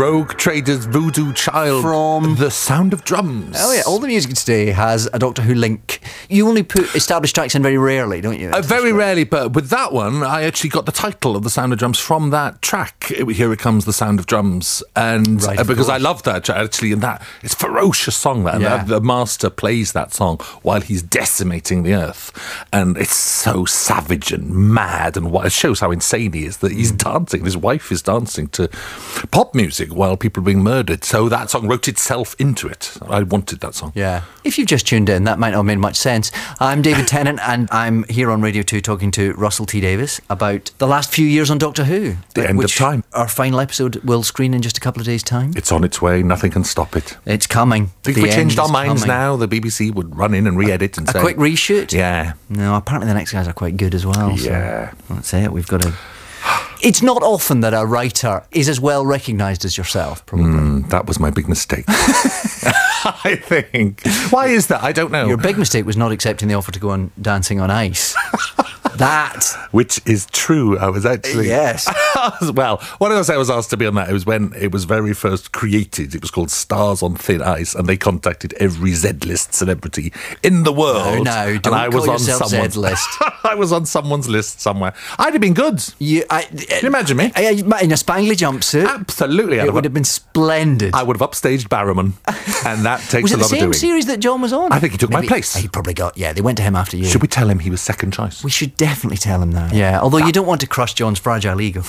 Rogue Trader's Voodoo Child from The Sound of Drums. Oh yeah, all the music today has a Doctor Who link. You only put established tracks in very rarely, don't you? Very rarely, but with that one, I actually got the title of The Sound of Drums from that track. Here It Comes, The Sound of Drums. And because I love that, actually, and that it's a ferocious song, that. And the master plays that song while he's decimating the earth. And it's so savage and mad, and it shows how insane he is, that he's dancing. His wife is dancing to pop music while people are being murdered. So that song wrote itself into it. I wanted that song. Yeah. If you've just tuned in, that might not have made much sense. I'm David Tennant, and I'm here on Radio 2 talking to Russell T Davies about the last few years on Doctor Who. The end of time. Our final episode will screen in just a couple of days' time. It's on its way. Nothing can stop it. It's coming. If we changed our minds now, the BBC would run in and re-edit and say... A quick reshoot? Yeah. No, apparently the next guys are quite good as well. Yeah. So that's it. We've got to... It's not often that a writer is as well recognised as yourself, probably. That was my big mistake. I think. Why is that? I don't know. Your big mistake was not accepting the offer to go on Dancing on Ice. That. Which is true. I was actually... Yes. Well, when I was asked to be on that, it was when it was very first created. It was called Stars on Thin Ice, and they contacted every Z-list celebrity in the world. No, don't call yourself Z-list. I was on someone's list somewhere. I'd have been good. Can you imagine me? In a spangly jumpsuit? Absolutely. It would have been splendid. I would have upstaged Barrowman, and that takes a lot of doing. Was it the same series that John was on? I think he took my place. He probably got... Yeah, they went to him after you. Should we tell him he was second choice? We should definitely tell him that. Yeah, although you don't want to crush John's fragile ego.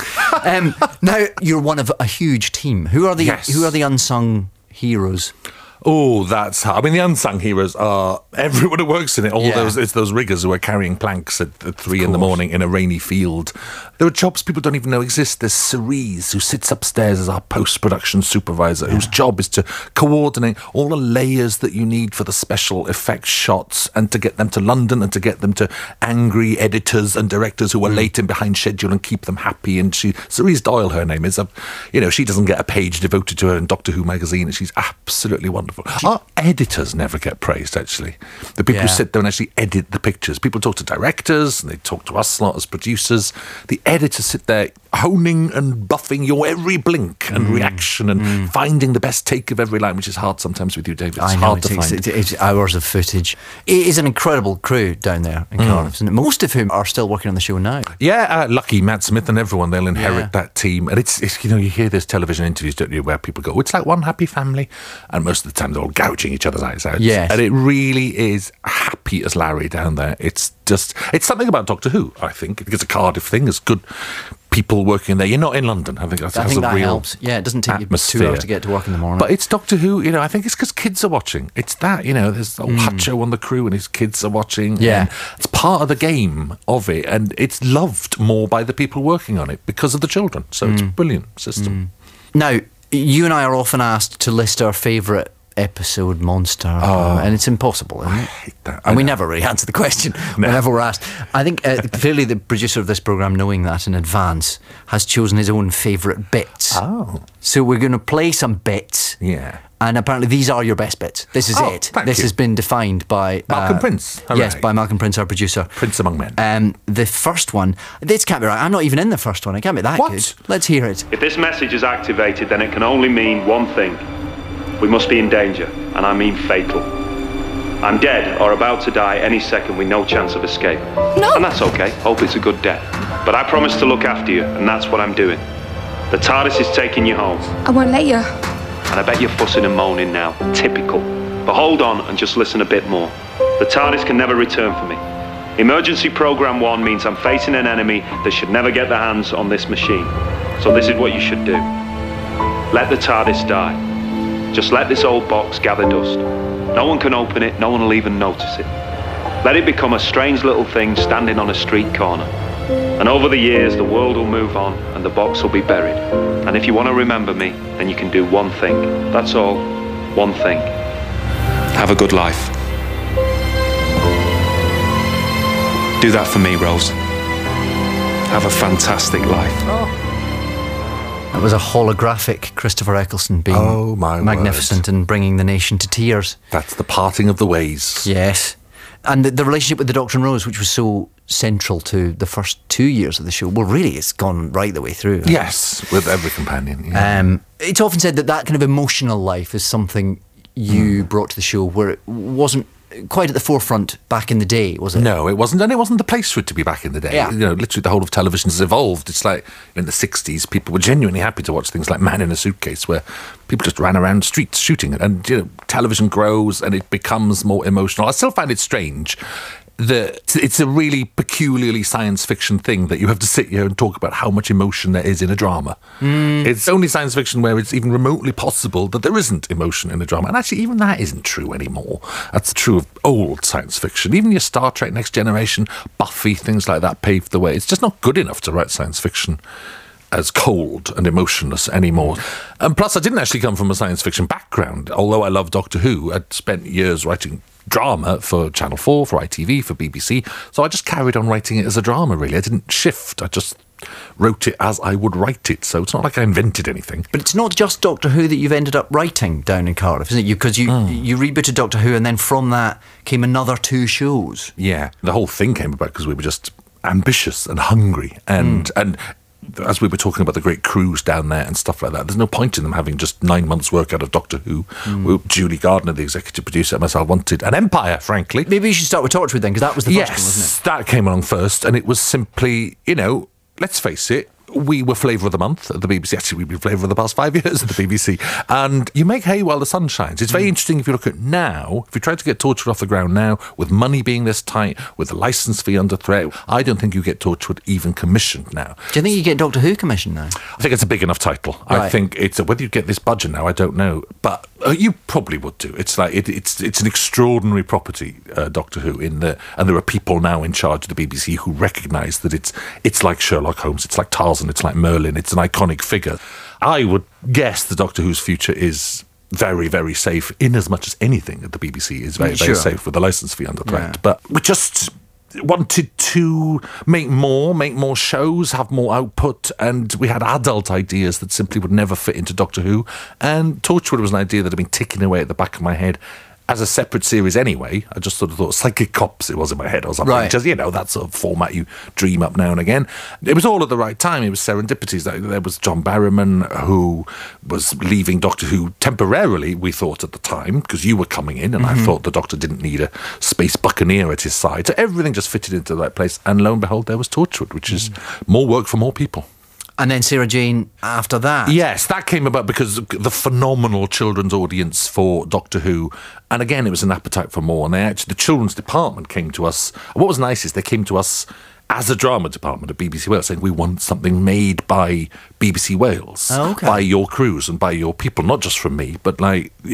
Now, you're one of a huge team. Who are the unsung heroes? Oh, that's hard. I mean, the unsung heroes are everyone who works in it. It's those riggers who are carrying planks at 3 in the morning in a rainy field. There are jobs people don't even know exist. There's Cerise, who sits upstairs as our post-production supervisor, whose job is to coordinate all the layers that you need for the special effects shots, and to get them to London, and to get them to angry editors and directors who are late and behind schedule, and keep them happy. And Cerise Doyle, her name is, she doesn't get a page devoted to her in Doctor Who magazine, and she's absolutely wonderful. Our editors never get praised, actually. The people who sit there and actually edit the pictures. People talk to directors, and they talk to us a lot as producers. The editors sit there honing and buffing your every blink and reaction, and finding the best take of every line, which is hard sometimes with you, David. It's hard to find. It's hours of footage. It is an incredible crew down there in Cardiff, isn't it? Most of whom are still working on the show now. Yeah, lucky Matt Smith and everyone, they'll inherit that team. And it's you hear those television interviews, don't you, where people go, it's like one happy family. And most of the time they're all gouging each other's eyes out. Yes. And it really is happy as Larry down there. It's something about Doctor Who, I think. It's a Cardiff thing. It's good people working there. You're not in London. I think that real helps. Yeah, it doesn't take atmosphere. you 2 hours to get to work in the morning. But it's Doctor Who, I think it's because kids are watching. It's that, there's old Hutcho on the crew and his kids are watching. Yeah. It's part of the game of it, and it's loved more by the people working on it because of the children. So it's a brilliant system. Now, you and I are often asked to list our favourite episode monster, and it's impossible, isn't it? I hate that. And we never really answer the question whenever we're asked. I think clearly the producer of this programme, knowing that in advance, has chosen his own favourite bits. So we're going to play some bits. Yeah. And apparently these are your best bits. This is it. This has been defined by... Malcolm Prince. Hooray. Yes, by Malcolm Prince, our producer. Prince among men. The first one, this can't be right. I'm not even in the first one. It can't be that good. Let's hear it. If this message is activated, then it can only mean one thing. We must be in danger, and I mean fatal. I'm dead or about to die any second with no chance of escape. No. And that's okay. Hope it's a good death. But I promise to look after you, and that's what I'm doing. The TARDIS is taking you home. I won't let you. And I bet you're fussing and moaning now. Typical. But hold on and just listen a bit more. The TARDIS can never return for me. Emergency Program 1 means I'm facing an enemy that should never get their hands on this machine. So this is what you should do. Let the TARDIS die. Just let this old box gather dust. No one can open it, no one will even notice it. Let it become a strange little thing standing on a street corner. And over the years, the world will move on and the box will be buried. And if you want to remember me, then you can do one thing. That's all. One thing. Have a good life. Do that for me, Rose. Have a fantastic life. That was a holographic Christopher Eccleston being magnificent and bringing the nation to tears. That's the parting of the ways. Yes. And the relationship with the Doctor and Rose, which was so central to the first 2 years of the show. Well, really, it's gone right the way through. Yes, with every companion. Yeah. It's often said that kind of emotional life is something you brought to the show where it wasn't quite at the forefront back in the day, was it? No, it wasn't, and it wasn't the place for it to be back in the day. Yeah. Literally the whole of television has evolved. It's like in the 60s, people were genuinely happy to watch things like Man in a Suitcase, where people just ran around streets shooting it, and television grows and it becomes more emotional. I still find it strange that it's a really peculiarly science fiction thing that you have to sit here and talk about how much emotion there is in a drama. It's only science fiction where it's even remotely possible that there isn't emotion in a drama. And actually, even that isn't true anymore. That's true of old science fiction. Even your Star Trek Next Generation, Buffy, things like that paved the way. It's just not good enough to write science fiction as cold and emotionless anymore. And plus, I didn't actually come from a science fiction background. Although I love Doctor Who, I'd spent years writing drama for Channel 4, for ITV, for BBC. So I just carried on writing it as a drama, really. I didn't shift. I just wrote it as I would write it. So it's not like I invented anything. But it's not just Doctor Who that you've ended up writing down in Cardiff, isn't it? Because you rebooted Doctor Who, and then from that came another 2 shows. Yeah. The whole thing came about because we were just ambitious and hungry. And as we were talking about the great crews down there and stuff like that, there's no point in them having just 9 months' work out of Doctor Who. Julie Gardner, the executive producer, and myself wanted an empire, frankly. Maybe you should start with Torchwood then, because that was the first one, wasn't it? That came along first, and it was simply, let's face it, we were Flavour of the Month at the BBC. Actually, we've been Flavour of the past 5 years at the BBC. And you make hay while the sun shines. It's very interesting if you look at now, if you try to get Torchwood off the ground now, with money being this tight, with the licence fee under threat, I don't think you get Torchwood even commissioned now. Do you think you get Doctor Who commissioned now? I think it's a big enough title. Right. I think it's whether you get this budget now, I don't know. But you probably would do. It's like it's an extraordinary property, Doctor Who, and there are people now in charge of the BBC who recognise that it's like Sherlock Holmes, it's like Tarzan, it's like Merlin, it's an iconic figure. I would guess the Doctor Who's future is very, very safe, in as much as anything at the BBC is very, very safe with the licence fee under threat. Yeah. But we just wanted to make more shows, have more output, and we had adult ideas that simply would never fit into Doctor Who. And Torchwood was an idea that had been ticking away at the back of my head as a separate series anyway. I just sort of thought Psychic Cops, it was in my head or something. Right. Just, that sort of format you dream up now and again. It was all at the right time. It was serendipities. There was John Barrowman, who was leaving Doctor Who temporarily, we thought at the time, because you were coming in, and I thought the Doctor didn't need a space buccaneer at his side. So everything just fitted into the right place. And lo and behold, there was Torchwood, which is more work for more people. And then Sarah Jane after that. Yes, that came about because of the phenomenal children's audience for Doctor Who. And again, it was an appetite for more. And the children's department came to us. What was nice is they came to us as a drama department at BBC Wales, saying we want something made by BBC Wales, by your crews and by your people, not just from me, but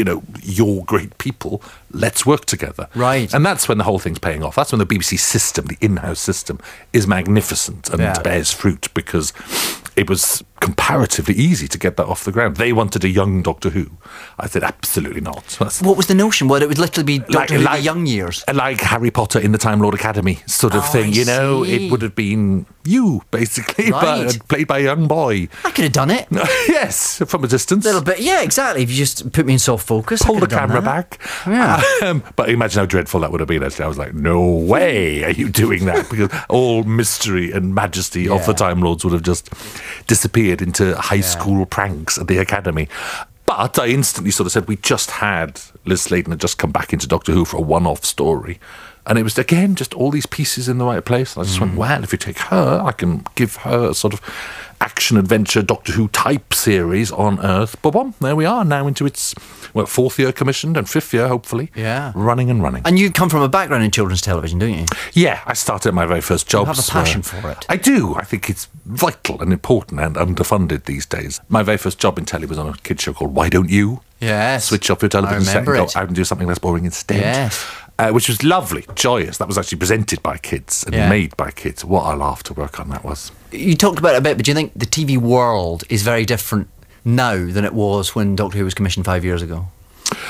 your great people. Let's work together. Right. And that's when the whole thing's paying off. That's when the BBC system, the in-house system, is magnificent and bears fruit, because it was comparatively easy to get that off the ground. They wanted a young Doctor Who. I said, absolutely not. What was the notion? Well, it would literally be Doctor Who in the young years. Like Harry Potter in the Time Lord Academy sort of thing. It would have been you, basically, but played by a young boy. I could have done it. Yes, from a distance. A little bit, yeah, exactly. If you just put me in soft focus. Pull the camera back. Yeah. But imagine how dreadful that would have been, actually. I was like, no way are you doing that, because all mystery and majesty of the Time Lords would have just disappeared into high school pranks at the Academy. But I instantly sort of said, we just had Liz Sladen had just come back into Doctor Who for a one-off story. And it was, again, just all these pieces in the right place. And I just went, well, if you take her, I can give her a sort of action-adventure Doctor Who type series on Earth. Boom, there we are, now into its 4th year commissioned and 5th year, hopefully. Yeah. Running. And you come from a background in children's television, don't you? Yeah, I started my very first job. You have a passion for it. I do. I think it's vital and important and underfunded these days. My very first job in telly was on a kids show called Why Don't You? Yes. Switch off your television set and go out and do something less boring instead. Yes. Which was lovely, joyous. That was actually presented by kids and made by kids. What a laugh to work on that was. You talked about it a bit, but do you think the TV world is very different now than it was when Doctor Who was commissioned 5 years ago?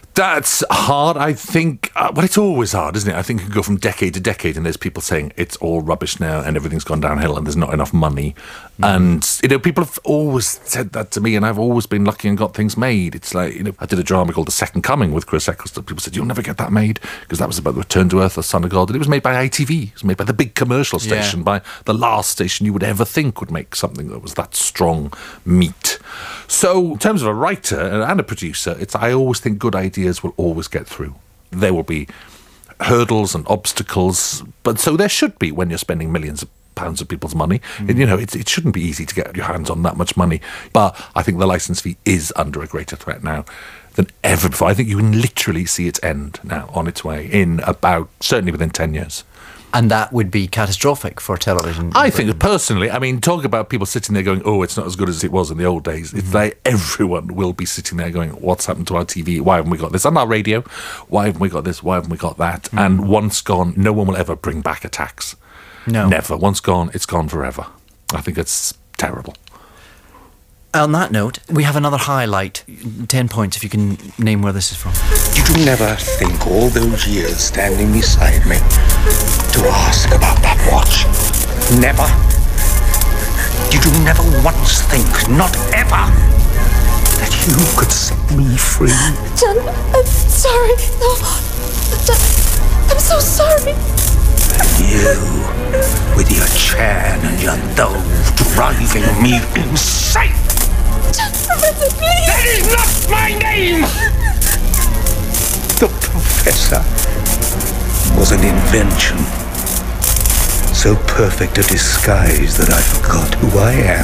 That's hard. I think, well, it's always hard, isn't it? I think you can go from decade to decade and there's people saying it's all rubbish now and everything's gone downhill and there's not enough money. And, people have always said that to me and I've always been lucky and got things made. It's like, I did a drama called The Second Coming with Chris Eccleston. People said, you'll never get that made because that was about the return to Earth of Son of God. And it was made by ITV. It was made by the big commercial station, by the last station you would ever think would make something that was that strong meat. So in terms of a writer and a producer, I always think good ideas will always get through. There will be hurdles and obstacles, but so there should be when you're spending millions of pounds of people's money. And, it shouldn't be easy to get your hands on that much money. But I think the licence fee is under a greater threat now than ever before. I think you can literally see its end now on its way in certainly within 10 years. And that would be catastrophic for television. I think personally, talk about people sitting there going, oh, it's not as good as it was in the old days. It's like everyone will be sitting there going, what's happened to our TV? Why haven't we got this? On our radio, why haven't we got this? Why haven't we got that? And once gone, no one will ever bring back a tax. No. Never. Once gone, it's gone forever. I think it's terrible. On that note, we have another highlight. 10 points if you can name where this is from. Did you never think all those years standing beside me to ask about that watch? Never? Did you never once think, not ever, that you could set me free? John, I'm sorry. No. John, I'm so sorry. And you, with your chain and your dough, driving me insane. John, Professor, please. That is not my name! The Professor was an invention. So perfect a disguise that I forgot who I am.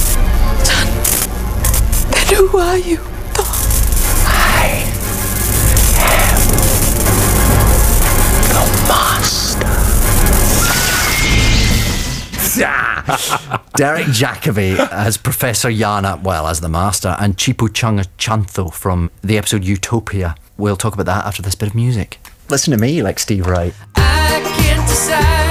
John, then who are you? I am the Master. Derek Jacobi as Professor Yana, as the Master, and Chipo Changachantho from the episode Utopia. We'll talk about that after this bit of music. Listen to me like Steve Wright.